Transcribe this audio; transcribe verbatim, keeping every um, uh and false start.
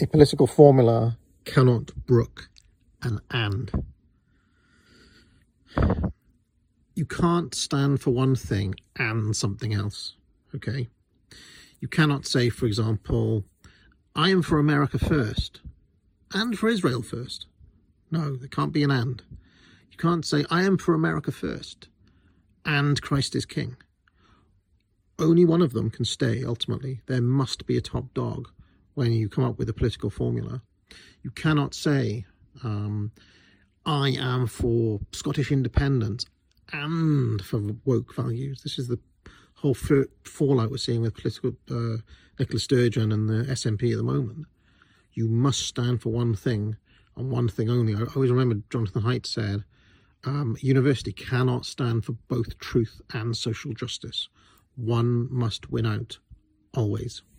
A political formula cannot brook an and. You can't stand for one thing and something else, okay? You cannot say, for example, I am for America first and for Israel first. No, there can't be an and. You can't say, I am for America first and Christ is king. Only one of them can stay, ultimately. There must be a top dog when you come up with a political formula. You cannot say, um, I am for Scottish independence and for woke values. This is the whole fallout we're seeing with political uh, Nicola Sturgeon and the S N P at the moment. You must stand for one thing and one thing only. I always remember Jonathan Haidt said, um, university cannot stand for both truth and social justice. One must win out, always.